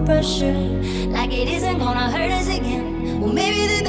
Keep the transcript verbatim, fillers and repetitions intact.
pressure, like it isn't gonna hurt us again. Well, maybe the